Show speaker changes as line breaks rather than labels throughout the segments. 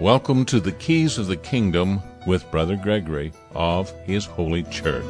Welcome to the Keys of the Kingdom with Brother Gregory of His Holy Church.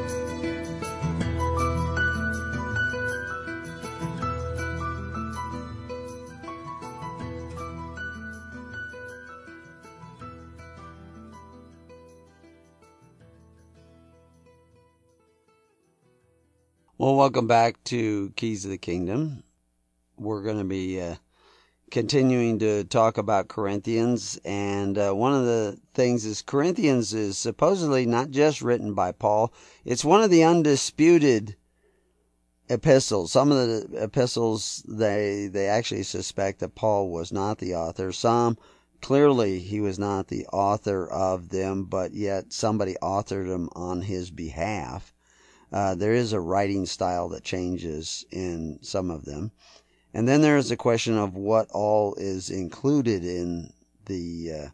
Well, welcome back to Keys of the Kingdom. We're going to be continuing to talk about Corinthians, and one of the things is Corinthians is supposedly not just written by Paul. It's one of the undisputed epistles. Some of the epistles, they actually suspect that Paul was not the author. Some, clearly he was not the author of them, but yet somebody authored them on his behalf. There is a writing style that changes in some of them. And then there is a question of what all is included in the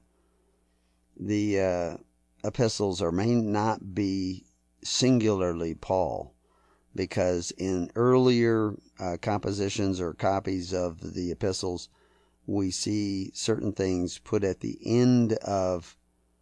epistles, or may not be singularly Paul, because in earlier compositions or copies of the epistles, we see certain things put at the end of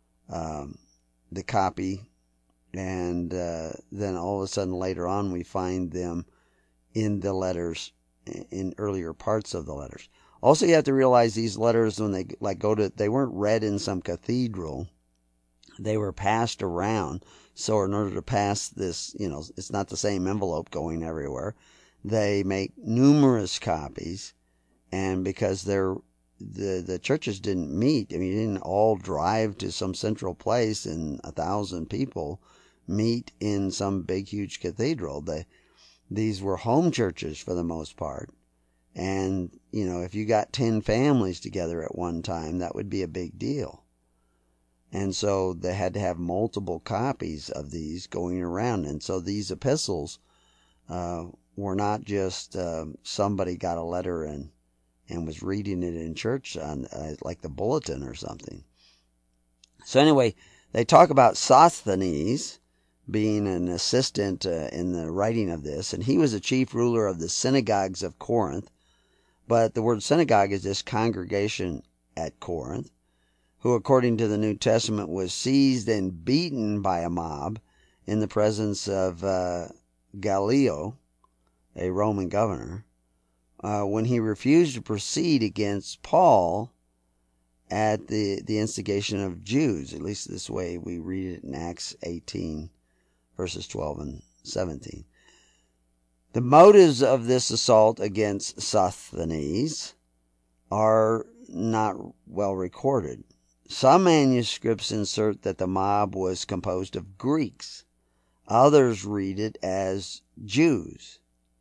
the copy, and then all of a sudden later on we find them in the letters, in earlier parts of the letters. Also, you have to realize these letters, when they weren't read in some cathedral. They were passed around. So in order to pass this, it's not the same envelope going everywhere. They make numerous copies, and because the churches didn't meet, you didn't all drive to some central place and 1,000 people meet in some big, huge cathedral. These were home churches for the most part. And, if you got 10 families together at one time, that would be a big deal. And so they had to have multiple copies of these going around. And so these epistles were not just somebody got a letter and was reading it in church on like the bulletin or something. So anyway, they talk about Sosthenes being an assistant in the writing of this, and he was a chief ruler of the synagogues of Corinth. But the word synagogue is this congregation at Corinth, who according to the New Testament was seized and beaten by a mob in the presence of Gallio, a Roman governor, when he refused to proceed against Paul at the instigation of Jews. At least this way we read it in Acts 18, verses 12 and 17. The motives of this assault against Sosthenes are not well recorded. Some manuscripts insert that the mob was composed of Greeks. Others read it as Jews.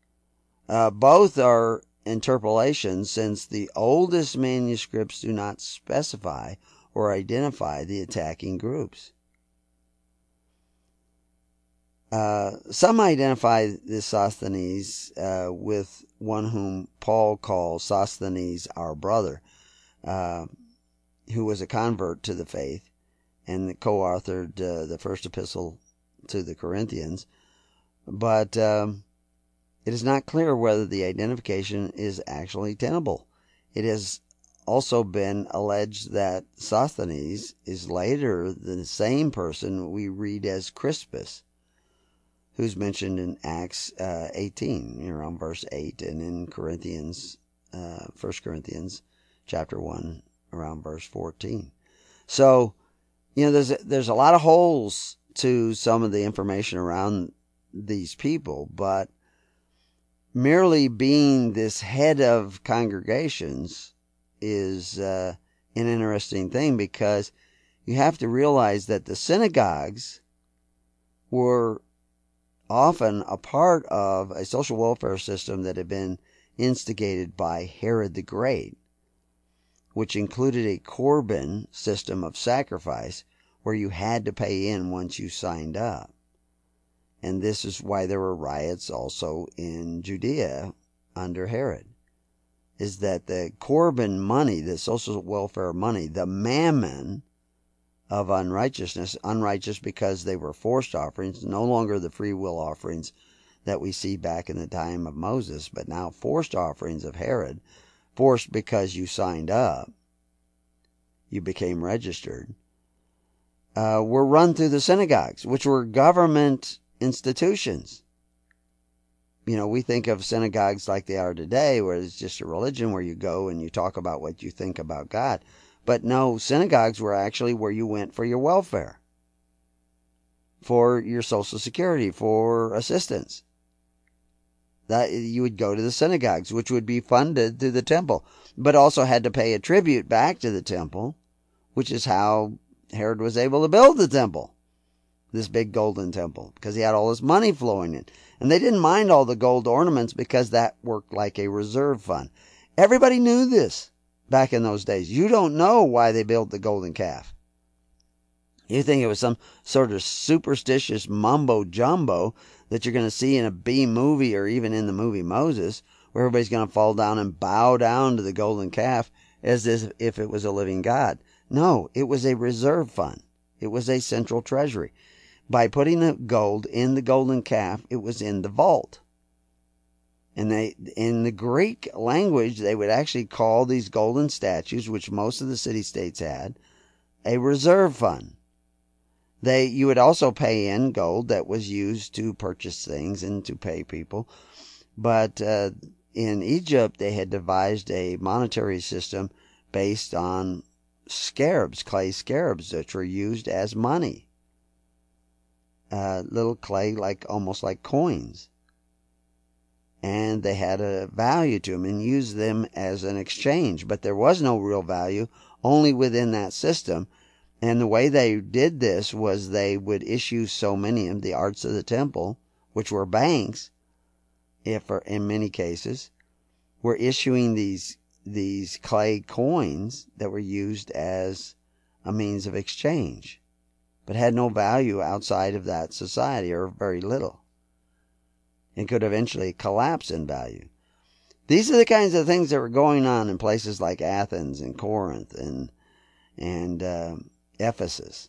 Both are interpolations, since the oldest manuscripts do not specify or identify the attacking groups. Some identify this Sosthenes with one whom Paul calls Sosthenes our brother, who was a convert to the faith and co-authored the first epistle to the Corinthians. But it is not clear whether the identification is actually tenable. It has also been alleged that Sosthenes is later the same person we read as Crispus, who's mentioned in Acts 18, around verse 8, and in Corinthians, 1 Corinthians chapter 1, around verse 14. So, there's a lot of holes to some of the information around these people, but merely being this head of congregations is an interesting thing, because you have to realize that the synagogues were often a part of a social welfare system that had been instigated by Herod the Great, which included a Corban system of sacrifice where you had to pay in once you signed up. And this is why there were riots also in Judea under Herod, is that the Corban money, the social welfare money, the mammon of unrighteousness, unrighteous because they were forced offerings, no longer the free will offerings that we see back in the time of Moses, but now forced offerings of Herod, forced because you signed up. you became registered, were run through the synagogues, which were government institutions. We think of synagogues like they are today, where it's just a religion where you go and you talk about what you think about God. But no, synagogues were actually where you went for your welfare, for your Social Security, for assistance. That you would go to the synagogues, which would be funded through the temple, but also had to pay a tribute back to the temple, which is how Herod was able to build the temple, this big golden temple, because he had all this money flowing in. And they didn't mind all the gold ornaments because that worked like a reserve fund. Everybody knew this back in those days. You don't know why they built the golden calf. You think it was some sort of superstitious mumbo jumbo that you're going to see in a B movie or even in the movie Moses, where everybody's going to fall down and bow down to the golden calf as if it was a living God. No, it was a reserve fund. It was a central treasury. By putting the gold in the golden calf, it was in the vault. And in the Greek language, they would actually call these golden statues, which most of the city-states had, a reserve fund. You would also pay in gold that was used to purchase things and to pay people. But in Egypt, they had devised a monetary system based on scarabs, clay scarabs, which were used as money. Little clay, almost like coins. And they had a value to them and used them as an exchange. But there was no real value, only within that system. And the way they did this was they would issue so many of the arts of the temple, which were banks, in many cases, were issuing these clay coins that were used as a means of exchange, but had no value outside of that society, or very little, and could eventually collapse in value. These are the kinds of things that were going on in places like Athens and Corinth and Ephesus.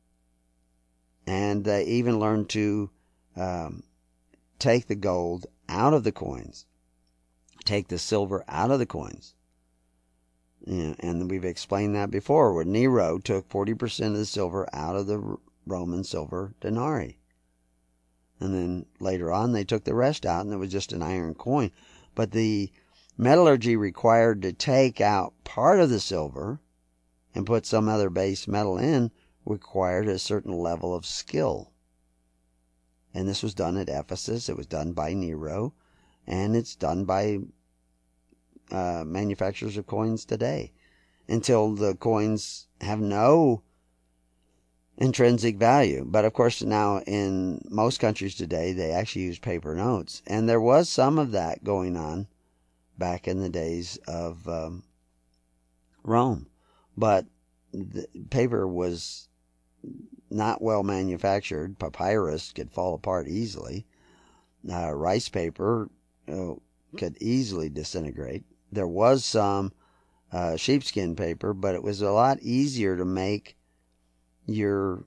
And they even learned to take the gold out of the coins, take the silver out of the coins. And we've explained that before, where Nero took 40% of the silver out of the Roman silver denarii. And then later on, they took the rest out, and it was just an iron coin. But the metallurgy required to take out part of the silver and put some other base metal in required a certain level of skill. And this was done at Ephesus. It was done by Nero, and it's done by manufacturers of coins today, until the coins have no intrinsic value. But of course, now in most countries today, they actually use paper notes. And there was some of that going on back in the days of Rome. But the paper was not well manufactured. Papyrus could fall apart easily. Rice paper could easily disintegrate. There was some sheepskin paper, but it was a lot easier to make your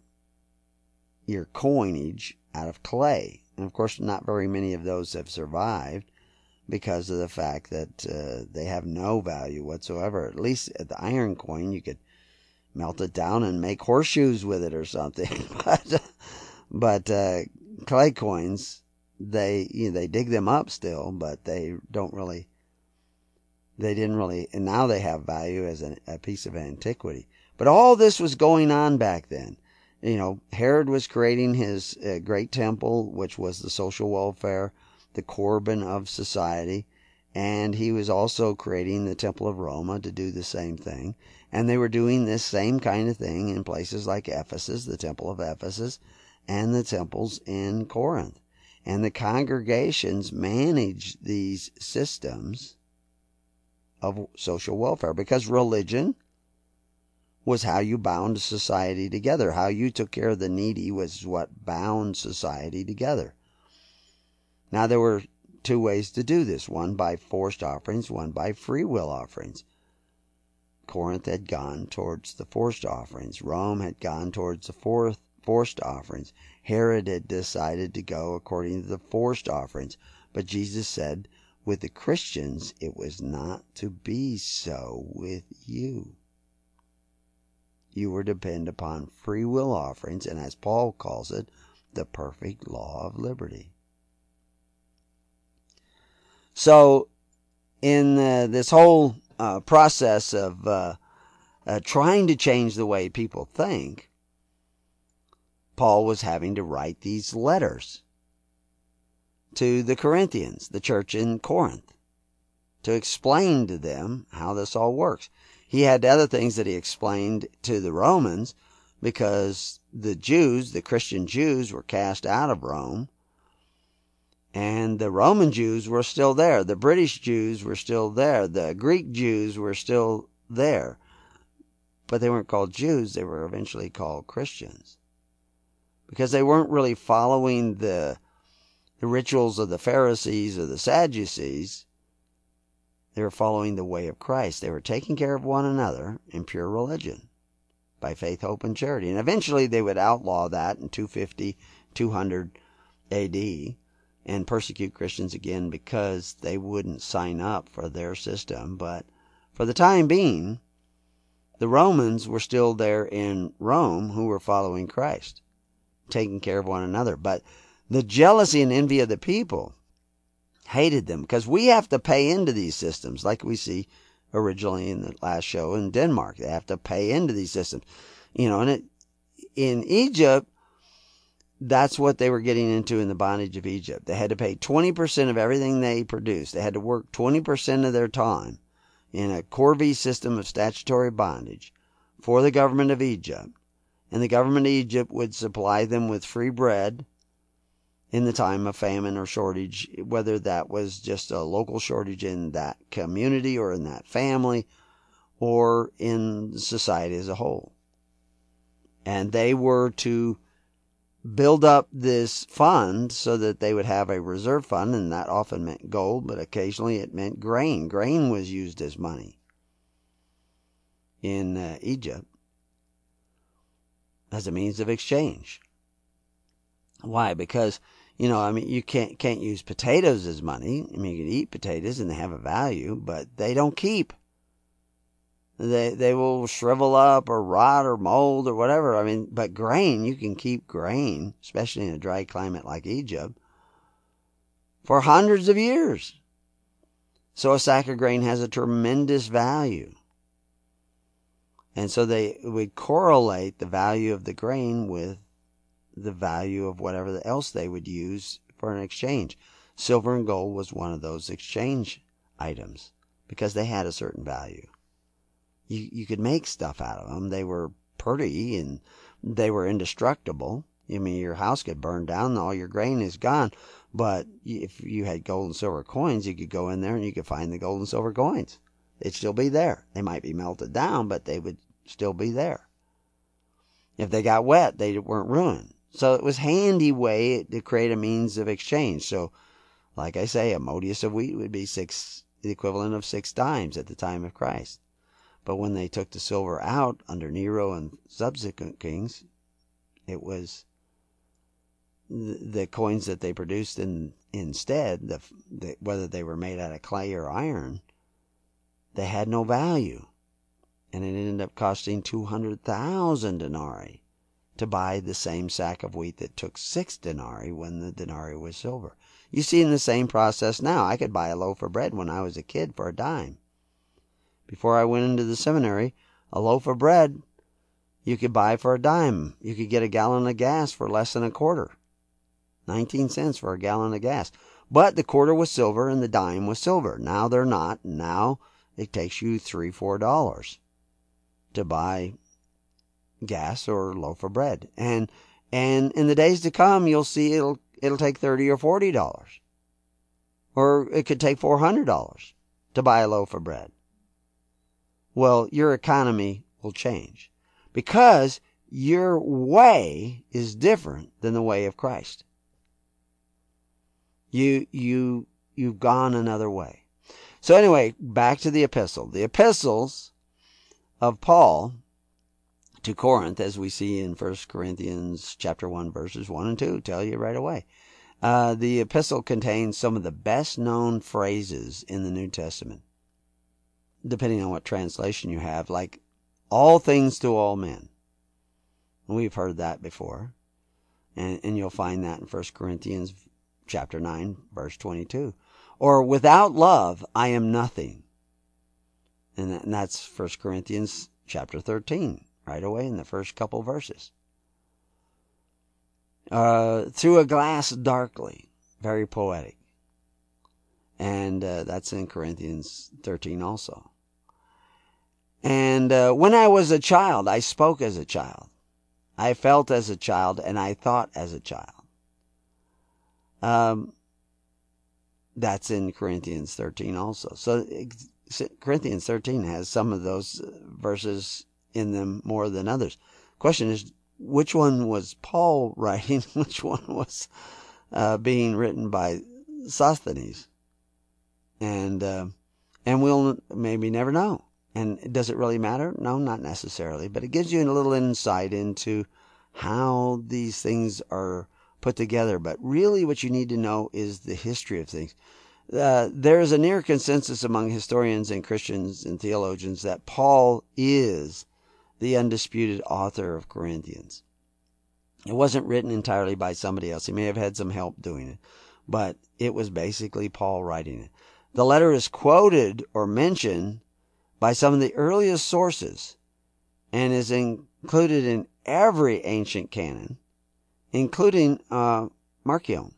coinage out of clay. And of course, not very many of those have survived because of the fact that they have no value whatsoever. At least at the iron coin, you could melt it down and make horseshoes with it or something. But clay coins, they dig them up still, but they didn't really, and now they have value as a piece of antiquity. But all this was going on back then. Herod was creating his great temple, which was the social welfare, the Corban of society. And he was also creating the Temple of Roma to do the same thing. And they were doing this same kind of thing in places like Ephesus, the Temple of Ephesus, and the temples in Corinth. And the congregations managed these systems of social welfare, because religion was how you bound society together. How you took care of the needy was what bound society together. Now, there were two ways to do this, one by forced offerings, one by free will offerings. Corinth had gone towards the forced offerings. Rome had gone towards the forced offerings. Herod had decided to go according to the forced offerings. But Jesus said, with the Christians, it was not to be so with you. you were to depend upon free will offerings, and as Paul calls it, the perfect law of liberty. So, in this whole process of trying to change the way people think, Paul was having to write these letters to the Corinthians, the church in Corinth, to explain to them how this all works. He had other things that he explained to the Romans, because the Jews, the Christian Jews, were cast out of Rome, and the Roman Jews were still there. The British Jews were still there. The Greek Jews were still there. But they weren't called Jews. They were eventually called Christians, because they weren't really following the rituals of the Pharisees or the Sadducees. They were following the way of Christ. They were taking care of one another in pure religion by faith, hope, and charity. And eventually they would outlaw that in 250, 200 AD and persecute Christians again because they wouldn't sign up for their system. But for the time being, the Romans were still there in Rome who were following Christ, taking care of one another. But the jealousy and envy of the people hated them, because we have to pay into these systems, like we see originally in the last show in Denmark. They have to pay into these systems. And in Egypt, that's what they were getting into in the bondage of Egypt. They had to pay 20% of everything they produced. They had to work 20% of their time in a corvée system of statutory bondage for the government of Egypt. And the government of Egypt would supply them with free bread in the time of famine or shortage, whether that was just a local shortage in that community or in that family or in society as a whole. And they were to build up this fund so that they would have a reserve fund, and that often meant gold, but occasionally it meant grain. Grain was used as money in Egypt as a means of exchange. Why? Because, you can't use potatoes as money. You can eat potatoes and they have a value, but they don't keep. They will shrivel up or rot or mold or whatever. But grain, you can keep grain, especially in a dry climate like Egypt, for hundreds of years. So a sack of grain has a tremendous value. And so they would correlate the value of the grain with the value of whatever else they would use for an exchange. Silver and gold was one of those exchange items because they had a certain value. You could make stuff out of them. They were pretty and they were indestructible. Your house could burn down and all your grain is gone. But if you had gold and silver coins, you could go in there and you could find the gold and silver coins. They'd still be there. They might be melted down, but they would still be there. If they got wet, they weren't ruined. So it was a handy way to create a means of exchange. So, like I say, a modius of wheat would be the equivalent of 6 dimes at the time of Christ. But when they took the silver out under Nero and subsequent kings, it was the coins that they produced instead, whether they were made out of clay or iron, they had no value. And it ended up costing 200,000 denarii to buy the same sack of wheat that took 6 denarii when the denarii was silver. You see in the same process now. I could buy a loaf of bread when I was a kid for a dime. Before I went into the seminary, a loaf of bread you could buy for a dime. You could get a gallon of gas for less than a quarter. 19 cents for a gallon of gas. But the quarter was silver and the dime was silver. Now they're not. Now it takes you $3, $4 to buy gas or a loaf of bread. And in the days to come, you'll see it'll take $30 or $40. Or it could take $400 to buy a loaf of bread. Well, your economy will change because your way is different than the way of Christ. You've gone another way. So anyway, back to the epistle. The epistles of Paul to Corinth, as we see in 1 Corinthians chapter 1, verses 1 and 2, tell you right away. The epistle contains some of the best known phrases in the New Testament, depending on what translation you have. Like all things to all men. We've heard that before. And you'll find that in 1 Corinthians chapter 9, verse 22. Or without love, I am nothing. And that's 1 Corinthians chapter 13, right away in the first couple verses. Through a glass darkly, very poetic. And that's in Corinthians 13 also. And when I was a child, I spoke as a child. I felt as a child, and I thought as a child. That's in Corinthians 13 also. So Corinthians 13 has some of those verses in them more than others. Question is, which one was Paul writing? Which one was being written by Sosthenes? And we'll maybe never know. And does it really matter? No, not necessarily. But it gives you a little insight into how these things are put together. But really what you need to know is the history of things. There is a near consensus among historians and Christians and theologians that Paul is the undisputed author of Corinthians. It wasn't written entirely by somebody else. He may have had some help doing it, but it was basically Paul writing it. The letter is quoted or mentioned by some of the earliest sources and is included in every ancient canon, including Marcion,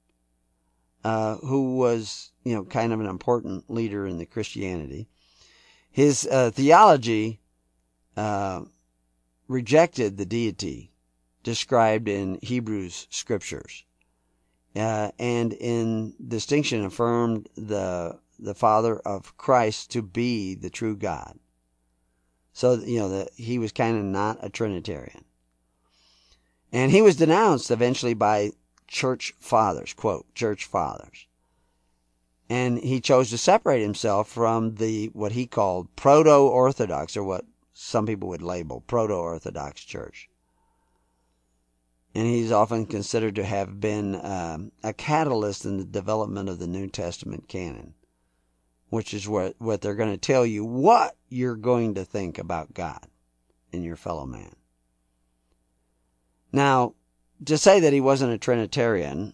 who was, kind of an important leader in the Christianity. His theology rejected the deity described in Hebrews scriptures, and in distinction affirmed the Father of Christ to be the true God. So, that he was kind of not a Trinitarian. And he was denounced eventually by church fathers, quote, church fathers. And he chose to separate himself from what he called proto-Orthodox, or what some people would label proto-Orthodox church. And he's often considered to have been a catalyst in the development of the New Testament canon, which is what they're going to tell you what you're going to think about God and your fellow man. Now, to say that he wasn't a Trinitarian,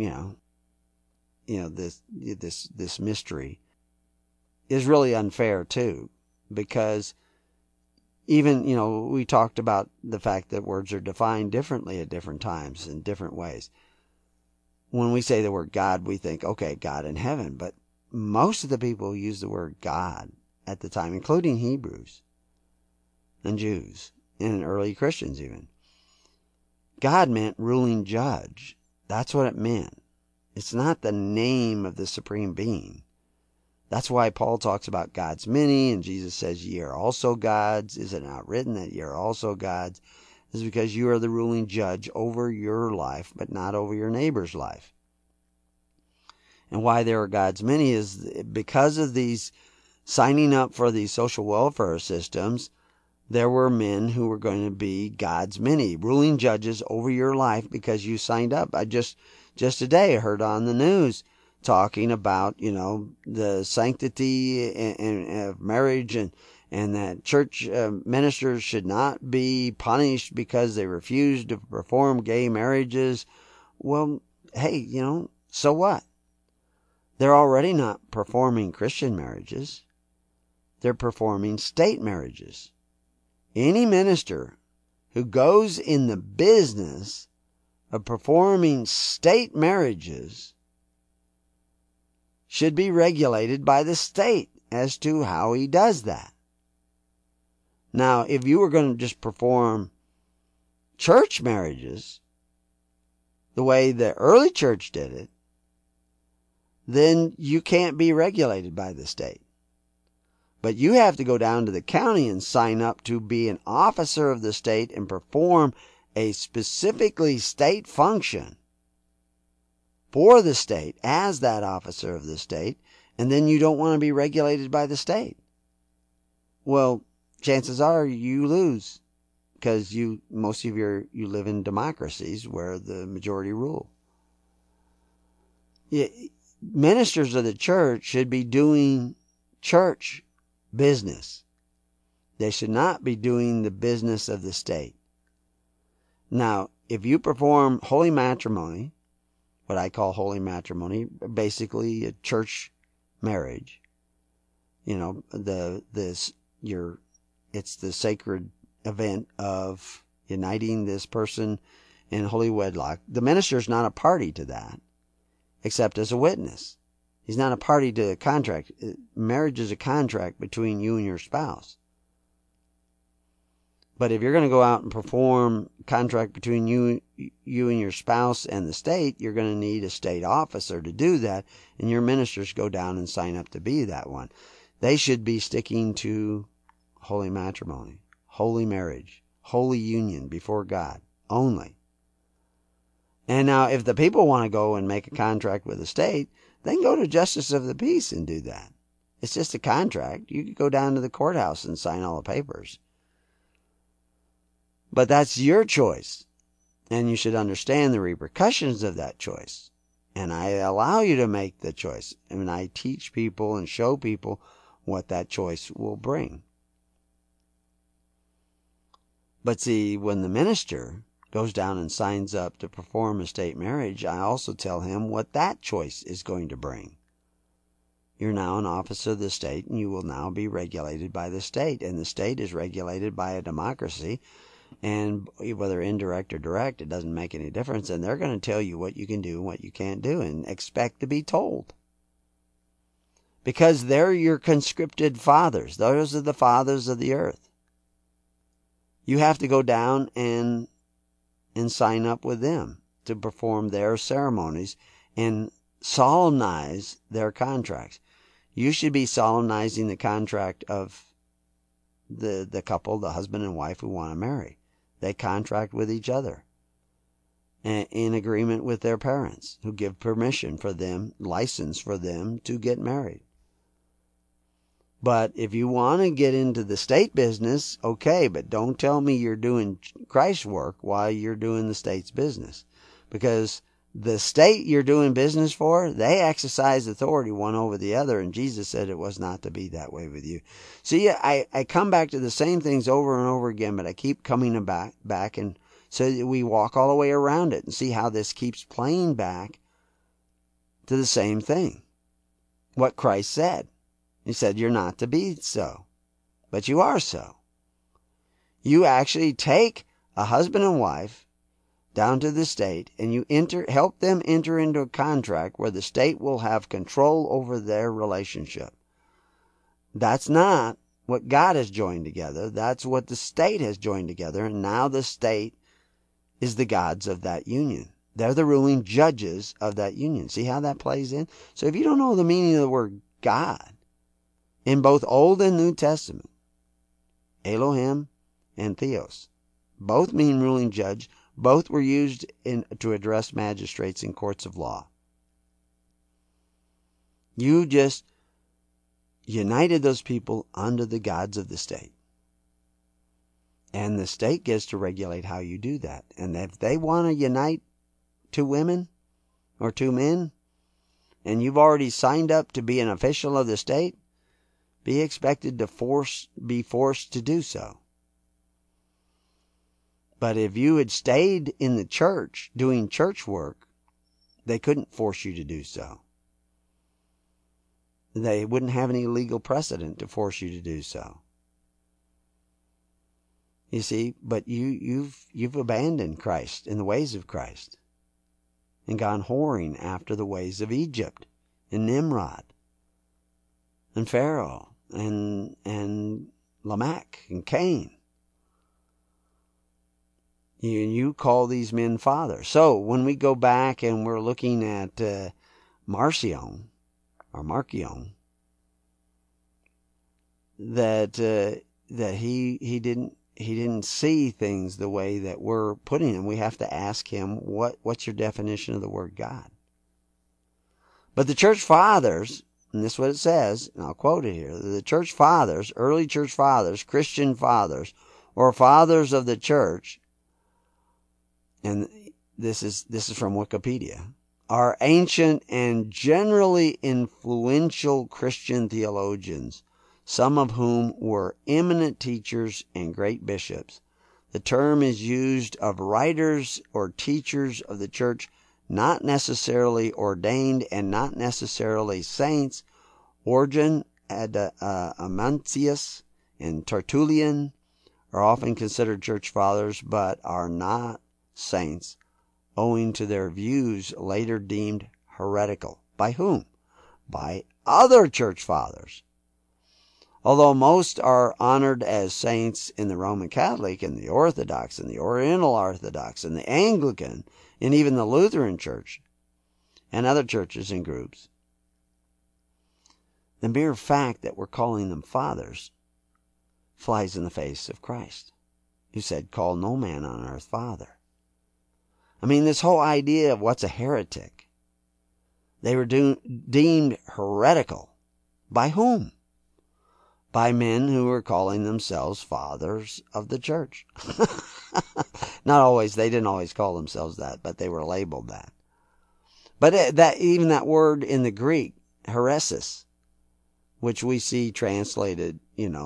this mystery is really unfair too, because even, we talked about the fact that words are defined differently at different times in different ways. When we say the word God, we think, okay, God in heaven, but most of the people who used the word God at the time, including Hebrews and Jews and early Christians even, God meant ruling judge. That's what it meant. It's not the name of the supreme being. That's why Paul talks about God's many, and Jesus says, ye are also gods. Is it not written that ye are also gods? It's because you are the ruling judge over your life, but not over your neighbor's life. And why there are God's many is because of these signing up for these social welfare systems, there were men who were going to be God's many, ruling judges over your life because you signed up. I just today heard on the news talking about, the sanctity of marriage and that church ministers should not be punished because they refused to perform gay marriages. Well, hey, so what? They're already not performing Christian marriages. They're performing state marriages. Any minister who goes in the business of performing state marriages should be regulated by the state as to how he does that. Now, if you were going to just perform church marriages the way the early church did it, then you can't be regulated by the state. But you have to go down to the county and sign up to be an officer of the state and perform a specifically state function for the state as that officer of the state, and then you don't want to be regulated by the state. Well, chances are you lose, because you live in democracies where the majority rule. Ministers of the church should be doing church business, They should not be doing the business of the state. Now, if you perform holy matrimony, what I call holy matrimony, basically a church marriage, it's the sacred event of uniting this person in holy wedlock. The minister is not a party to that, except as a witness. He's not a party to the contract. Marriage is a contract between you and your spouse. But if you're going to go out and perform a contract between you and your spouse and the state, you're going to need a state officer to do that, and your ministers go down and sign up to be that one. They should be sticking to holy matrimony, holy marriage, holy union before God only. And now if the people want to go and make a contract with the state, they can go to justice of the peace and do that. It's just a contract. You could go down to the courthouse and sign all the papers. But that's your choice, and you should understand the repercussions of that choice. And I allow you to make the choice, and I teach people and show people what that choice will bring. But see, when the minister goes down and signs up to perform a state marriage, I also tell him what that choice is going to bring. You're now an officer of the state, and you will now be regulated by the state, and the state is regulated by a democracy. And whether indirect or direct, it doesn't make any difference. And they're going to tell you what you can do and what you can't do, and expect to be told. Because they're your conscripted fathers. Those are the fathers of the earth. You have to go down and sign up with them to perform their ceremonies and solemnize their contracts. You should be solemnizing the contract of the couple, the husband and wife who want to marry. They contract with each other in agreement with their parents, who give permission for them, license for them to get married. But if you want to get into the state business, okay, but don't tell me you're doing Christ's work while you're doing the state's business. Because the state you're doing business for, they exercise authority one over the other, and Jesus said it was not to be that way with you. See, I come back to the same things over and over again, but I keep coming back, and so that we walk all the way around it and see how this keeps playing back to the same thing. What Christ said. He said you're not to be so, but you are so. You actually take a husband and wife down to the state, and you help them enter into a contract where the state will have control over their relationship. That's not what God has joined together. That's what the state has joined together, and now the state is the gods of that union. They're the ruling judges of that union. See how that plays in? So if you don't know the meaning of the word God, in both Old and New Testament, Elohim and Theos, both mean ruling judge. Both were used to address magistrates in courts of law. You just united those people under the gods of the state. And the state gets to regulate how you do that. And if they want to unite two women or two men, and you've already signed up to be an official of the state, be expected to be forced to do so. But if you had stayed in the church doing church work, they couldn't force you to do so. They wouldn't have any legal precedent to force you to do so. You see, but you've abandoned Christ and the ways of Christ, and gone whoring after the ways of Egypt and Nimrod and Pharaoh and Lamech and Cain. You call these men fathers. So when we go back and we're looking at Marcion, or Marcion, that he didn't see things the way that we're putting them. We have to ask him, what's your definition of the word God? But the church fathers, and this is what it says, and I'll quote it here: the church fathers, early church fathers, Christian fathers, or fathers of the church, and this is from Wikipedia, are ancient and generally influential Christian theologians, some of whom were eminent teachers and great bishops. The term is used of writers or teachers of the church, not necessarily ordained and not necessarily saints. Origen, Amantius, and Tertullian are often considered church fathers, but are not saints, owing to their views later deemed heretical. By whom? By other church fathers. Although most are honored as saints in the Roman Catholic and the Orthodox and the Oriental Orthodox and the Anglican and even the Lutheran Church and other churches and groups, the mere fact that we're calling them fathers flies in the face of Christ, who said, "Call no man on earth father." I mean, this whole idea of what's a heretic, they were deemed heretical. By whom? By men who were calling themselves fathers of the church. Not always, they didn't always call themselves that, but they were labeled that. But even that word in the Greek, heresis, which we see translated,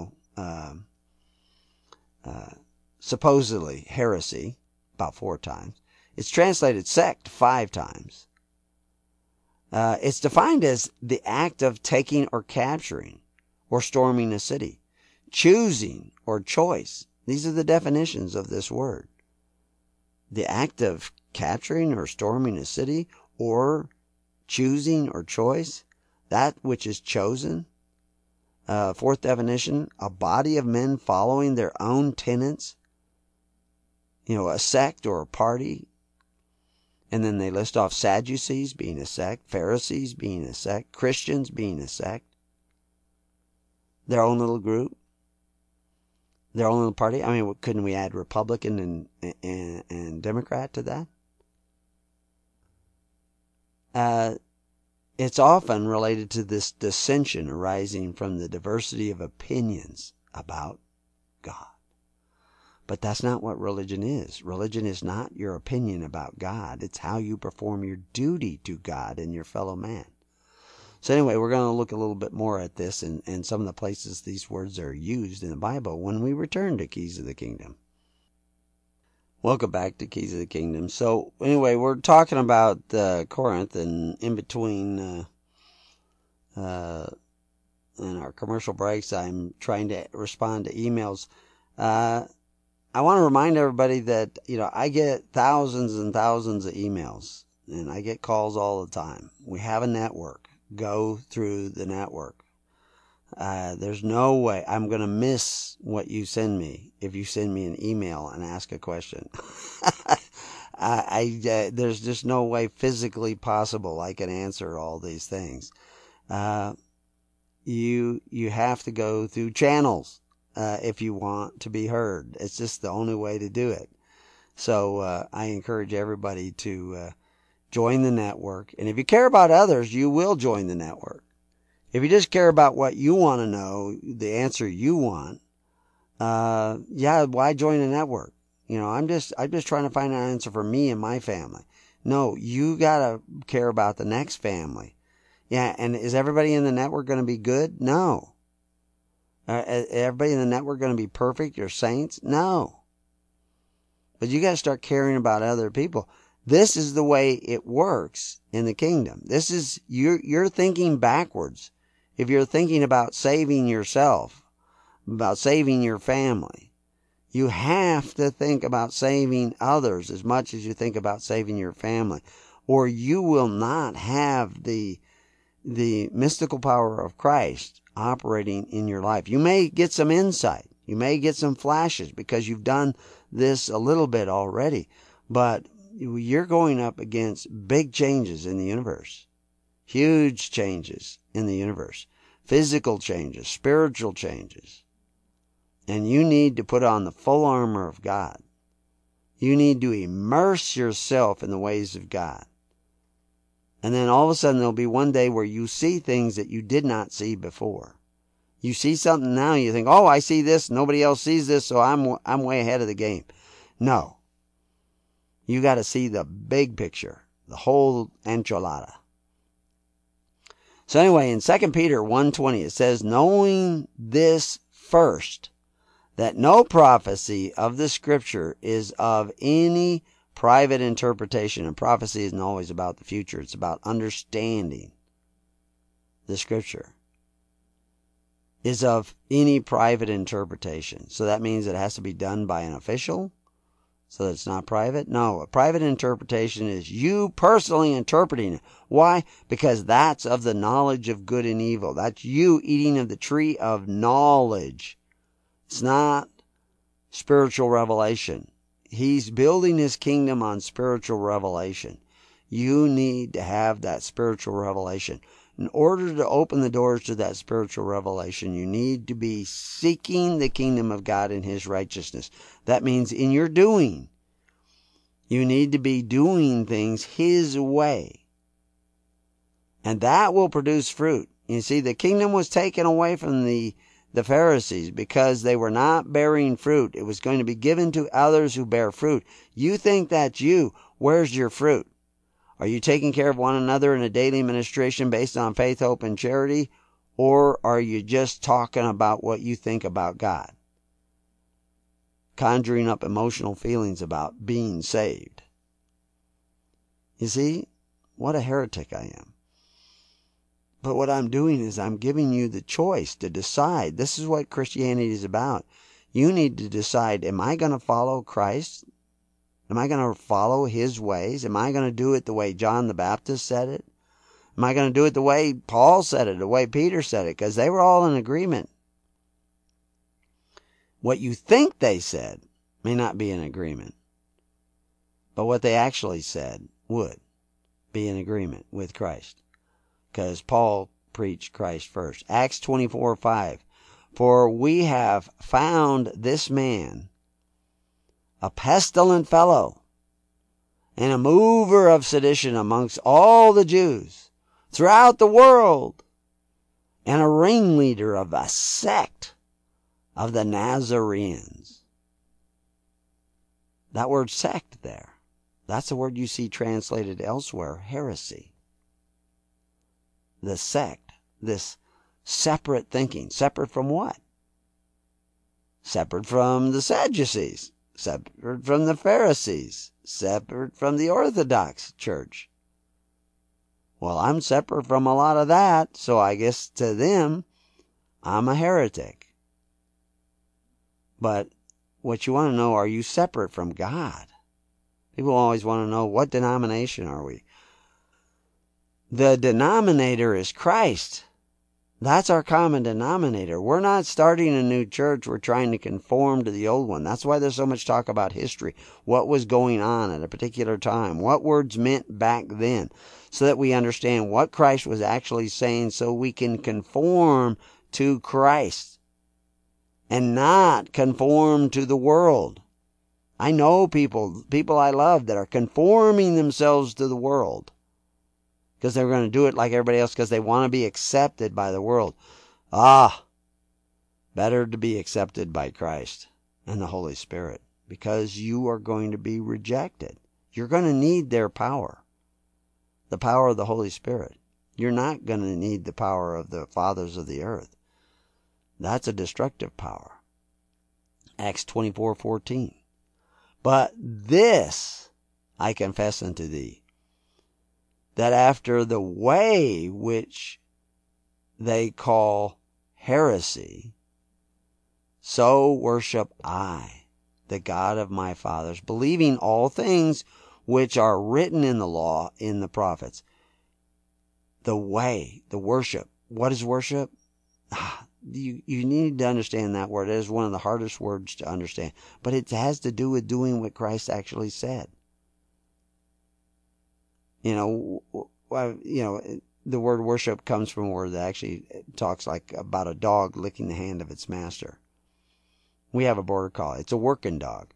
supposedly heresy, about 4 times. It's translated sect 5 times. It's defined as the act of taking or capturing or storming a city, choosing or choice. These are the definitions of this word. The act of capturing or storming a city, or choosing or choice, that which is chosen. 4th definition, a body of men following their own tenets, a sect or a party. And then they list off Sadducees being a sect, Pharisees being a sect, Christians being a sect. Their own little group, their own little party. I mean, couldn't we add Republican and Democrat to that? It's often related to this dissension arising from the diversity of opinions about God. But that's not what religion is. Religion is not your opinion about God. It's how you perform your duty to God and your fellow man. So anyway, we're going to look a little bit more at this and some of the places these words are used in the Bible when we return to Keys of the Kingdom. Welcome back to Keys of the Kingdom. So anyway, we're talking about Corinth, and in between in our commercial breaks, I'm trying to respond to emails. I want to remind everybody that, I get thousands and thousands of emails, and I get calls all the time. We have a network. Go through the network. There's no way I'm going to miss what you send me if you send me an email and ask a question. There's just no way physically possible I can answer all these things. You have to go through channels if you want to be heard. It's just the only way to do it. So I encourage everybody to join the network. And if you care about others, you will join the network. If you just care about what you want to know, the answer you want, why join a network? I'm just trying to find an answer for me and my family. No, you gotta care about the next family. Yeah, and is everybody in the network going to be good? No. Everybody in the network going to be perfect or saints? No. But you got to start caring about other people. This is the way it works in the kingdom. This is, you're thinking backwards. If you're thinking about saving yourself, about saving your family, you have to think about saving others as much as you think about saving your family, or you will not have the mystical power of Christ operating in your life. You may get some insight. You may get some flashes because you've done this a little bit already, but you're going up against big changes in the universe. Huge changes in the universe. Physical changes, spiritual changes. And you need to put on the full armor of God. You need to immerse yourself in the ways of God. And then all of a sudden there'll be one day where you see things that you did not see before. You see something now, you think, oh, I see this, nobody else sees this, so I'm way ahead of the game. No. You got to see the big picture, the whole enchilada. So anyway, in 2 Peter 1:20, it says, knowing this first, that no prophecy of the Scripture is of any private interpretation. And prophecy isn't always about the future. It's about understanding the Scripture. Is of any private interpretation. So that means it has to be done by an official? So that it's not private? No, a private interpretation is you personally interpreting it. Why? Because that's of the knowledge of good and evil. That's you eating of the tree of knowledge. It's not spiritual revelation. He's building his kingdom on spiritual revelation. You need to have that spiritual revelation. In order to open the doors to that spiritual revelation, you need to be seeking the kingdom of God and his righteousness. That means in your doing, you need to be doing things his way. And that will produce fruit. You see, the kingdom was taken away from the Pharisees because they were not bearing fruit. It was going to be given to others who bear fruit. You think that's you. Where's your fruit? Are you taking care of one another in a daily ministration based on faith, hope, and charity? Or are you just talking about what you think about God? Conjuring up emotional feelings about being saved. You see, what a heretic I am. But what I'm doing is I'm giving you the choice to decide. This is what Christianity is about. You need to decide, am I going to follow Christ? Am I going to follow his ways? Am I going to do it the way John the Baptist said it? Am I going to do it the way Paul said it, the way Peter said it? Because they were all in agreement. What you think they said may not be in agreement. But what they actually said would be in agreement with Christ. Because Paul preached Christ first. Acts 24:5. For we have found this man a pestilent fellow, and a mover of sedition amongst all the Jews throughout the world, and a ringleader of a sect of the Nazarenes. That word sect there, that's the word you see translated elsewhere, heresy. The sect, this separate thinking. Separate from what? Separate from the Sadducees. Separate from the Pharisees. Separate from the Orthodox Church. Well, I'm separate from a lot of that, so I guess to them, I'm a heretic. But what you want to know, are you separate from God? People always want to know, what denomination are we? The denominator is Christ. That's our common denominator. We're not starting a new church. We're trying to conform to the old one. That's why there's so much talk about history. What was going on at a particular time. What words meant back then. So that we understand what Christ was actually saying, so we can conform to Christ. And not conform to the world. I know people I love that are conforming themselves to the world. Because they're going to do it like everybody else because they want to be accepted by the world. Better to be accepted by Christ and the Holy Spirit. Because you are going to be rejected. You're going to need their power. The power of the Holy Spirit. You're not going to need the power of the fathers of the earth. That's a destructive power. Acts 24:14. But this I confess unto thee, that after the way which they call heresy, so worship I, the God of my fathers, believing all things which are written in the law, in the prophets. The way, the worship. What is worship? You need to understand that word. It is one of the hardest words to understand. But it has to do with doing what Christ actually said. The word worship comes from a word that actually talks like about a dog licking the hand of its master. We have a border collie. It's a working dog.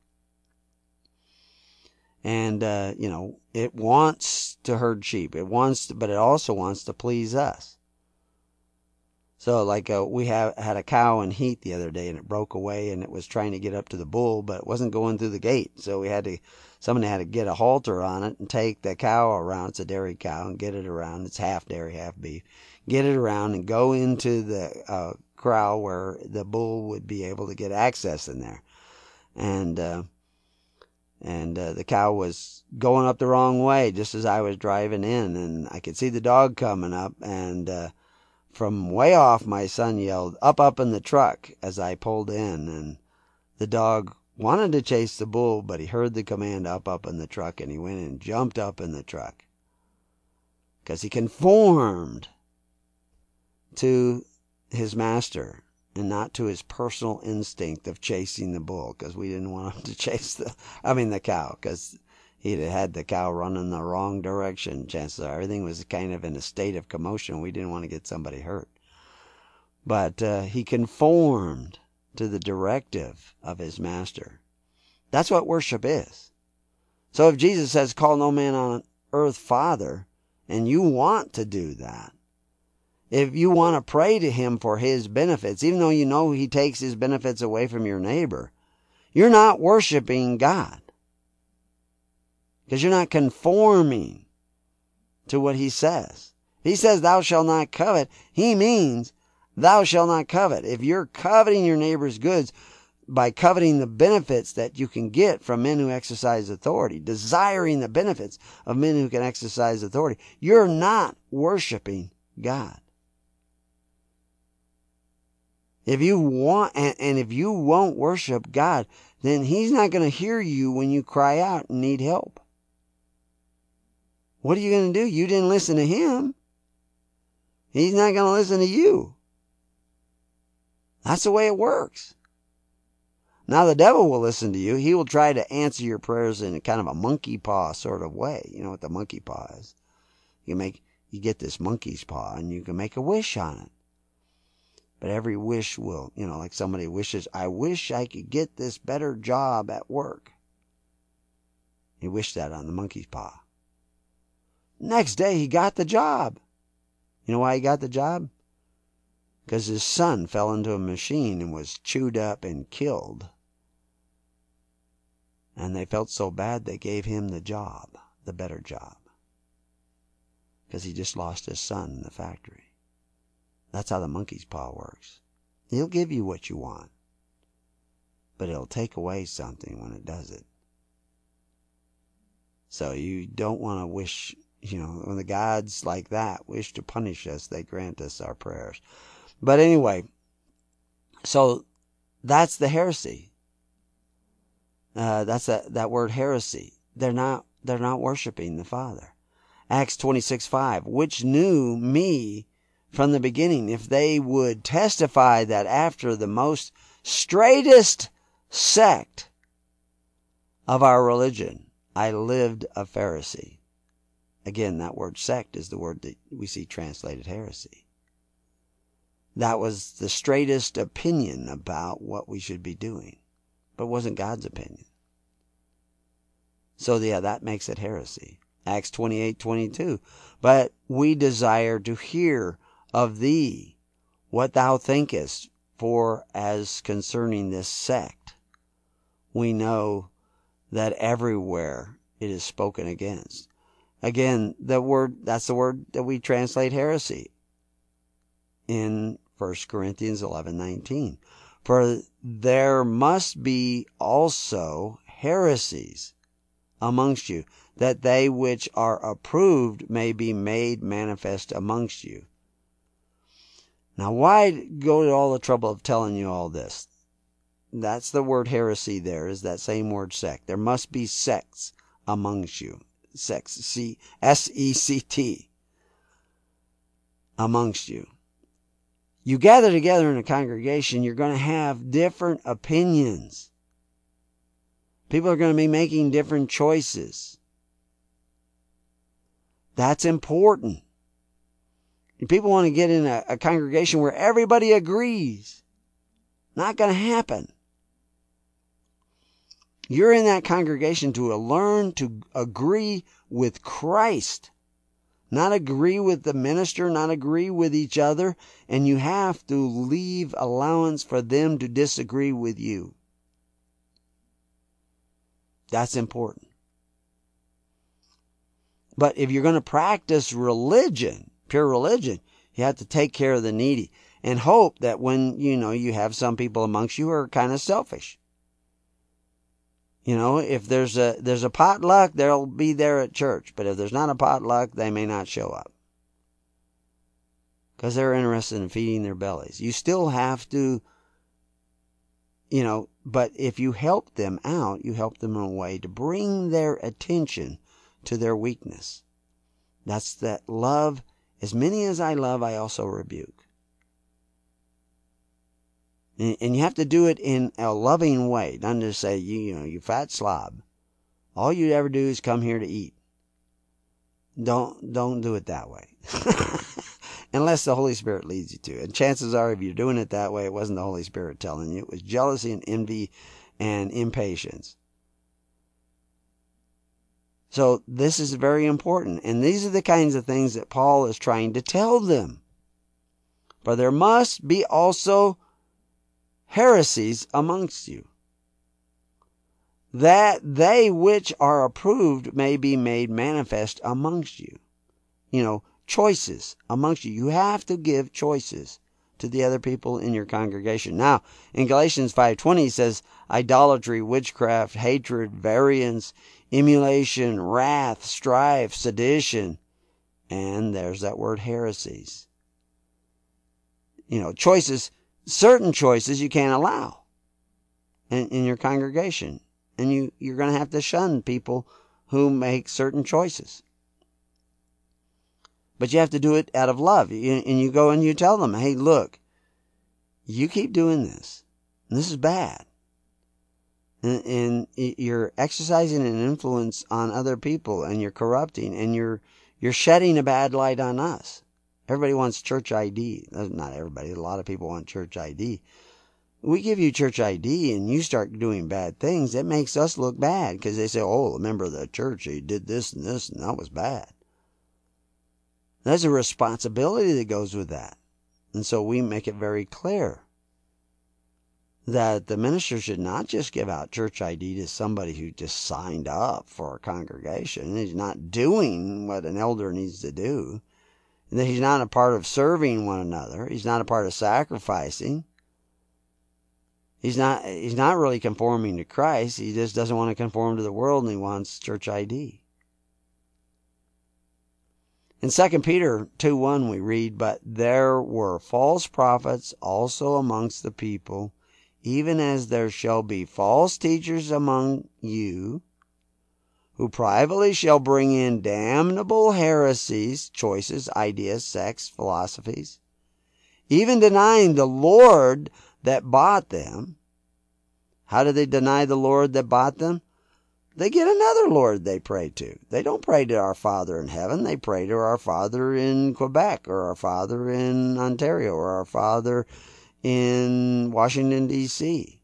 And, it wants to herd sheep. But it also wants to please us. So we had a cow in heat the other day and it broke away and it was trying to get up to the bull, but it wasn't going through the gate. So somebody had to get a halter on it and take the cow around. It's a dairy cow, and get it around. It's half dairy, half beef. get it around and go into the corral where the bull would be able to get access in there. And the cow was going up the wrong way just as I was driving in, and I could see the dog coming up, and from way off my son yelled, up in the truck, as I pulled in, and the dog wanted to chase the bull, but he heard the command up in the truck, and he went and jumped up in the truck because he conformed to his master and not to his personal instinct of chasing the bull, because we didn't want him to chase the cow, because he'd had the cow running the wrong direction. Chances are everything was kind of in a state of commotion. We didn't want to get somebody hurt. But he conformed to the directive of his master. That's what worship is. So if Jesus says, call no man on earth Father, and you want to do that, if you want to pray to him for his benefits, even though you know he takes his benefits away from your neighbor, you're not worshiping God. Because you're not conforming to what he says. He says, thou shalt not covet. He means, thou shalt not covet. If you're coveting your neighbor's goods by coveting the benefits that you can get from men who exercise authority, desiring the benefits of men who can exercise authority, you're not worshiping God. If you want, and if you won't worship God, then he's not going to hear you when you cry out and need help. What are you going to do? You didn't listen to him. He's not going to listen to you. That's the way it works. Now the devil will listen to you. He will try to answer your prayers in a kind of a monkey paw sort of way. You know what the monkey paw is? You get this monkey's paw and you can make a wish on it. But every wish will, like somebody wishes, I wish I could get this better job at work. He wished that on the monkey's paw. Next day he got the job. You know why he got the job? Because his son fell into a machine and was chewed up and killed. And they felt so bad they gave him the job, the better job. Because he just lost his son in the factory. That's how the monkey's paw works. He'll give you what you want, but it'll take away something when it does it. So you don't want to wish, when the gods like that wish to punish us, they grant us our prayers. But anyway, so that's the heresy. That's that word heresy. They're not worshiping the Father. Acts 26:5, which knew me from the beginning, if they would testify that after the most straightest sect of our religion, I lived a Pharisee. Again, that word sect is the word that we see translated heresy. That was the straightest opinion about what we should be doing, but it wasn't God's opinion. So yeah, that makes it heresy. Acts 28:22, but we desire to hear of thee what thou thinkest, for as concerning this sect, we know that everywhere it is spoken against. Again, that's the word that we translate heresy in 1 Corinthians 11:19. For there must be also heresies amongst you, that they which are approved may be made manifest amongst you. Now, why go to all the trouble of telling you all this? That's the word heresy there, is that same word sect. There must be sects amongst you. Sects, S-E-C-T, amongst you. You gather together in a congregation, you're going to have different opinions. People are going to be making different choices. That's important. People want to get in a congregation where everybody agrees. Not going to happen. You're in that congregation to learn to agree with Christ. Not agree with the minister, not agree with each other. And you have to leave allowance for them to disagree with you. That's important. But if you're going to practice religion, pure religion, You have to take care of the needy and hope that when, you have some people amongst you who are kind of selfish. If there's a potluck, they'll be there at church. But if there's not a potluck, they may not show up. Because they're interested in feeding their bellies. You still have to, but if you help them out, you help them in a way to bring their attention to their weakness. That's that love. As many as I love, I also rebuke. And you have to do it in a loving way. Not just say, you fat slob. All you ever do is come here to eat. Don't do it that way. Unless the Holy Spirit leads you to. And chances are, if you're doing it that way, it wasn't the Holy Spirit telling you. It was jealousy and envy and impatience. So this is very important. And these are the kinds of things that Paul is trying to tell them. For there must be also heresies amongst you, that they which are approved may be made manifest amongst you. Choices amongst you. You have to give choices to the other people in your congregation. Now, in Galatians 5:20 it says, idolatry, witchcraft, hatred, variance, emulation, wrath, strife, sedition, and there's that word heresies. Choices, certain choices you can't allow in your congregation. And you're going to have to shun people who make certain choices. But you have to do it out of love. And you go and you tell them, hey, look, you keep doing this. And this is bad. And you're exercising an influence on other people, and you're corrupting, and you're shedding a bad light on us. Everybody wants church ID. Not everybody. A lot of people want church ID. We give you church ID and you start doing bad things. It makes us look bad because they say, oh, a member of the church, he did this, and that was bad. There's a responsibility that goes with that. And so we make it very clear that the minister should not just give out church ID to somebody who just signed up for a congregation. He's not doing what an elder needs to do. And that he's not a part of serving one another. He's not a part of sacrificing. He's not really conforming to Christ. He just doesn't want to conform to the world, and he wants church ID. In 2 Peter 2:1 we read, but there were false prophets also amongst the people, even as there shall be false teachers among you, who privately shall bring in damnable heresies, choices, ideas, sects, philosophies, even denying the Lord that bought them. How do they deny the Lord that bought them? They get another Lord they pray to. They don't pray to our Father in heaven. They pray to our Father in Quebec, or our Father in Ontario, or our Father in Washington, D.C.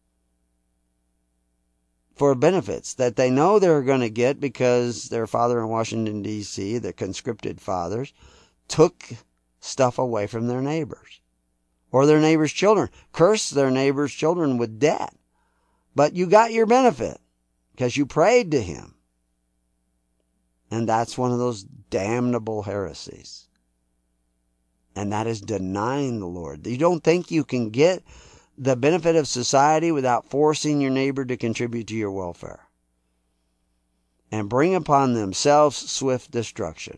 for benefits that they know they're going to get because their father in Washington, D.C., the conscripted fathers, took stuff away from their neighbors. Or their neighbors' children. Cursed their neighbors' children with debt. But you got your benefit because you prayed to him. And that's one of those damnable heresies. And that is denying the Lord. You don't think you can get the benefit of society without forcing your neighbor to contribute to your welfare and bring upon themselves swift destruction.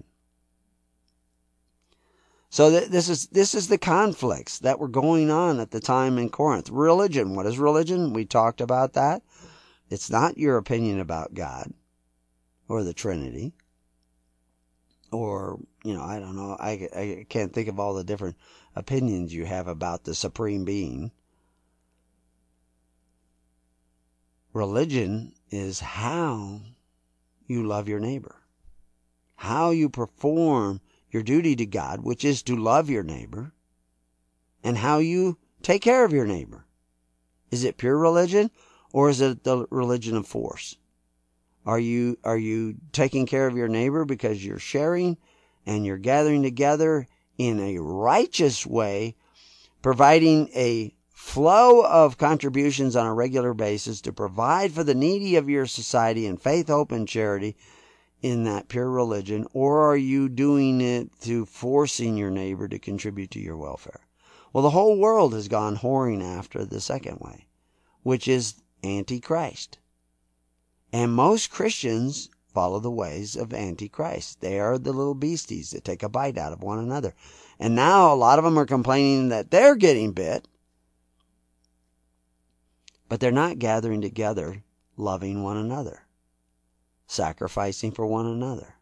So this is the conflicts that were going on at the time in Corinth. Religion. What is religion? We talked about that. It's not your opinion about God or the Trinity. Or, I don't know. I can't think of all the different opinions you have about the Supreme Being. Religion is how you love your neighbor. How you perform your duty to God, which is to love your neighbor. And how you take care of your neighbor. Is it pure religion, or is it the religion of force? Are you taking care of your neighbor because you're sharing and you're gathering together in a righteous way, providing a flow of contributions on a regular basis to provide for the needy of your society in faith, hope, and charity in that pure religion, or are you doing it through forcing your neighbor to contribute to your welfare? Well, the whole world has gone whoring after the second way, which is Antichrist. And most Christians follow the ways of Antichrist. They are the little beasties that take a bite out of one another. And now a lot of them are complaining that they're getting bit, but they're not gathering together, loving one another, sacrificing for one another.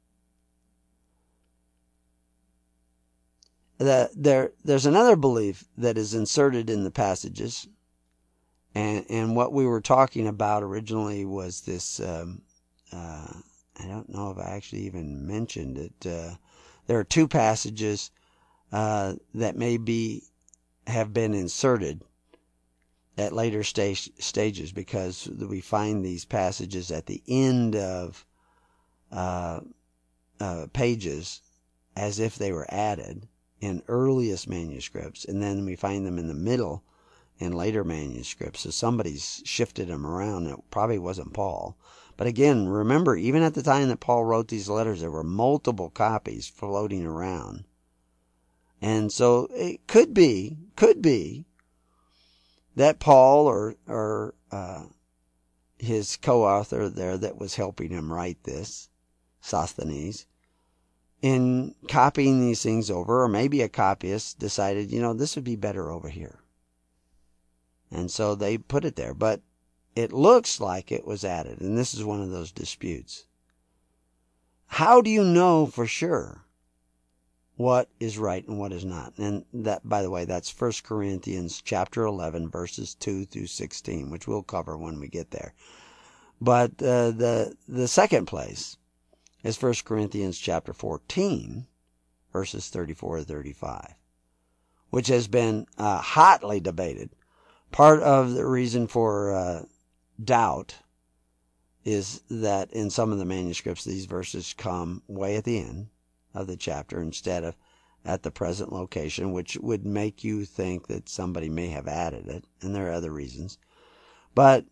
There's another belief that is inserted in the passages, and what we were talking about originally was this. I don't know if I actually even mentioned it. There are two passages that have been inserted at later stages, because we find these passages at the end of pages as if they were added in earliest manuscripts, and then we find them in the middle in later manuscripts. So somebody's shifted them around. It probably wasn't Paul. But again, remember, even at the time that Paul wrote these letters, there were multiple copies floating around. And so it could be that Paul or his co-author there that was helping him write this, Sosthenes, in copying these things over, or maybe a copyist decided, this would be better over here. And so they put it there. But it looks like it was added, and this is one of those disputes. How do you know for sure what is right and what is not? And that, by the way, that's 1 Corinthians chapter 11, verses 2 through 16, which we'll cover when we get there. But the second place is 1 Corinthians chapter 14, verses 34 to 35, which has been hotly debated. Part of the reason for doubt is that in some of the manuscripts, these verses come way at the end of the chapter instead of at the present location, which would make you think that somebody may have added it, and there are other reasons. But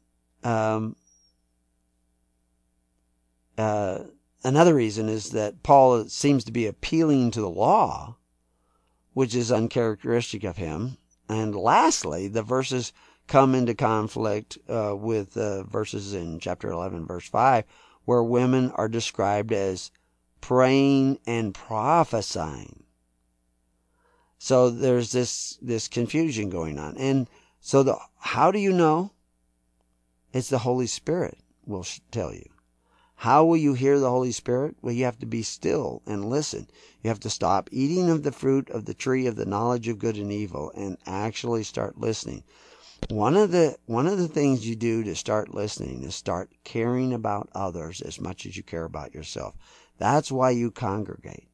another reason is that Paul seems to be appealing to the law, which is uncharacteristic of him. And lastly, the verses come into conflict with verses in chapter 11, verse 5, where women are described as praying and prophesying. So there's this confusion going on. And so how do you know? It's the Holy Spirit will tell you. How will you hear the Holy Spirit? Well, you have to be still and listen. You have to stop eating of the fruit of the tree of the knowledge of good and evil and actually start listening. One of the things you do to start listening is start caring about others as much as you care about yourself. That's why you congregate.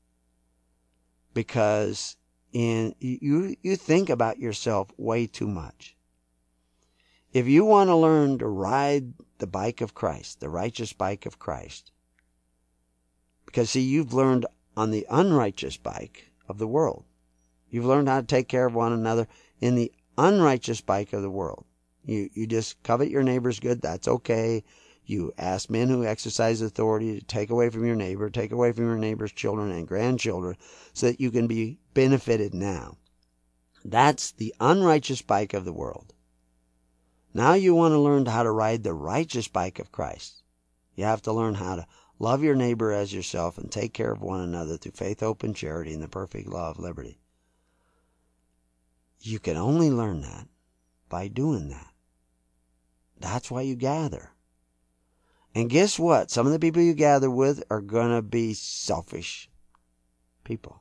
Because you think about yourself way too much. If you want to learn to ride the bike of Christ, the righteous bike of Christ, because see, you've learned on the unrighteous bike of the world. You've learned how to take care of one another in the unrighteous bike of the world. You just covet your neighbor's good. That's okay. You ask men who exercise authority to take away from your neighbor, take away from your neighbor's children and grandchildren so that you can be benefited now. That's the unrighteous bike of the world. Now you want to learn how to ride the righteous bike of Christ. You have to learn how to love your neighbor as yourself and take care of one another through faith, hope, and charity and the perfect law of liberty. You can only learn that by doing that. That's why you gather. And guess what? Some of the people you gather with are going to be selfish people.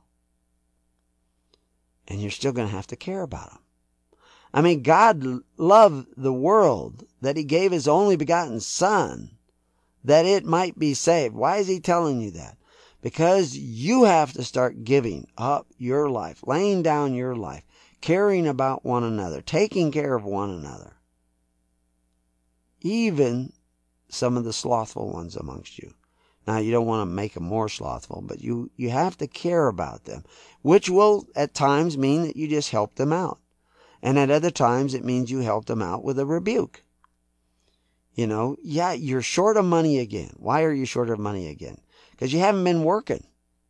And you're still going to have to care about them. I mean, God loved the world that He gave His only begotten Son that it might be saved. Why is He telling you that? Because you have to start giving up your life, laying down your life, caring about one another, taking care of one another. Even some of the slothful ones amongst you. Now, you don't want to make them more slothful, but you have to care about them, which will at times mean that you just help them out. And at other times, it means you help them out with a rebuke. Yeah, you're short of money again. Why are you short of money again? Because you haven't been working.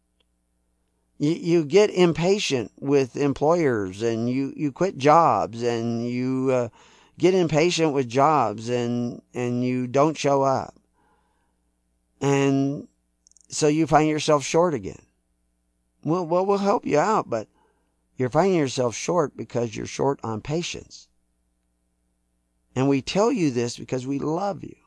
You get impatient with employers, and you quit jobs, and you get impatient with jobs, and you don't show up. And so you find yourself short again. Well, we'll help you out, but you're finding yourself short because you're short on patience. And we tell you this because we love you.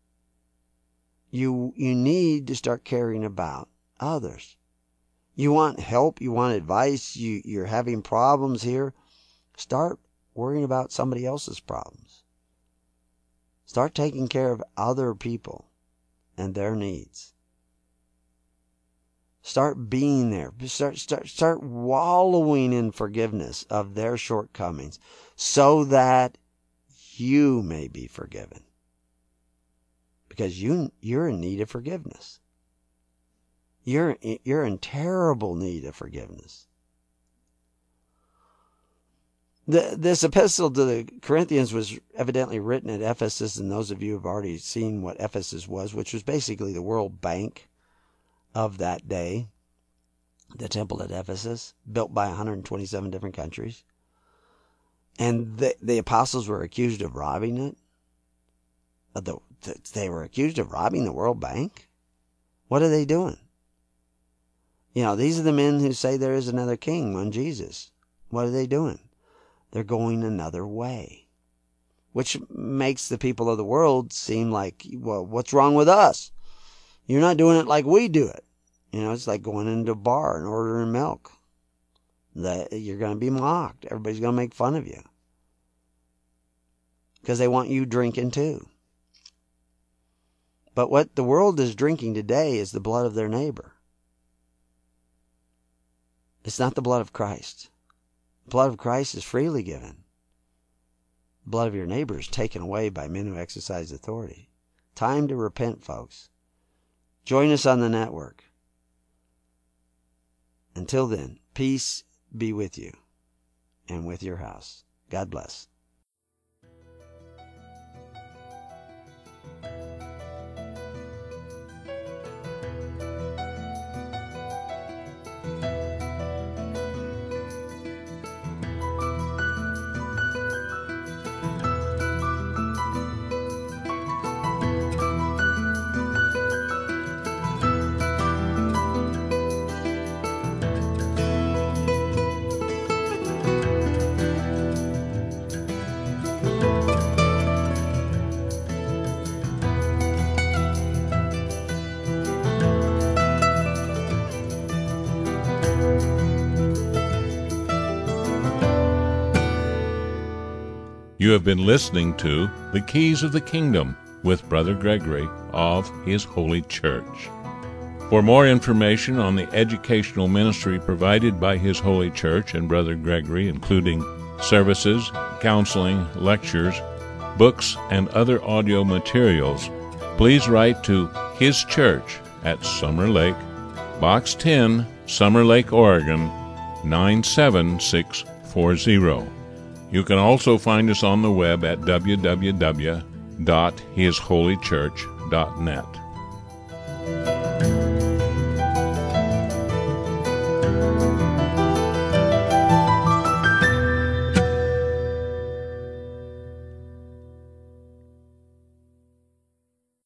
You need to start caring about others. You want help, you want advice, you're having problems here. Start worrying about somebody else's problems. Start taking care of other people and their needs. Start being there. Start wallowing in forgiveness of their shortcomings so that you may be forgiven. Because you're in need of forgiveness. You're in terrible need of forgiveness. This epistle to the Corinthians was evidently written at Ephesus, and those of you who have already seen what Ephesus was, which was basically the World Bank of that day, the temple at Ephesus, built by 127 different countries. And the apostles were accused of robbing it. They were accused of robbing the World Bank? What are they doing? These are the men who say there is another king, one Jesus. What are they doing? They're going another way. Which makes the people of the world seem like, well, what's wrong with us? You're not doing it like we do it. It's like going into a bar and ordering milk. You're going to be mocked. Everybody's going to make fun of you. Because they want you drinking too. But what the world is drinking today is the blood of their neighbor. It's not the blood of Christ. The blood of Christ is freely given. The blood of your neighbor is taken away by men who exercise authority. Time to repent, folks. Join us on the network. Until then, peace be with you and with your house. God bless.
You have been listening to The Keys of the Kingdom with Brother Gregory of His Holy Church. For more information on the educational ministry provided by His Holy Church and Brother Gregory, including services, counseling, lectures, books, and other audio materials, please write to His Church at Summer Lake, Box 10, Summer Lake, Oregon, 97640. You can also find us on the web at www.hisholychurch.net.